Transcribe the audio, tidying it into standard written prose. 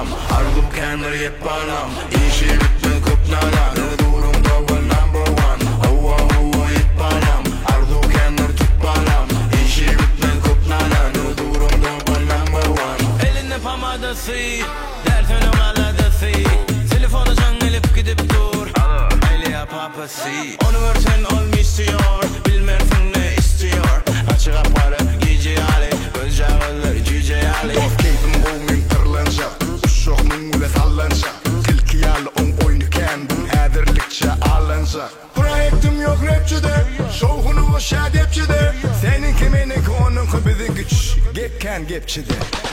balam Ardu kendir yet balam İşi bitme kupnala Nudurum double number one Hova hova yet balam Ardu kendir tut balam İşi bitme kupnala Nudurum double number one Elinde pamadası Dertinin aladası Telefonu cangelip gidip dur Aile papası Onu versen olmuş istiyor Bilmersin ne istiyor Açık aparı gece ali Önce ağırlar cüce ali Of keyfim olmayın tırlanacak Uşoğunun ule sallanacak Tilki yalı on oynayken Ədirlikçe ağlanacak Proyektim yok rapçide Şovhunu boş edepçide Senin kiminin konun bizi güç Gepken gepçide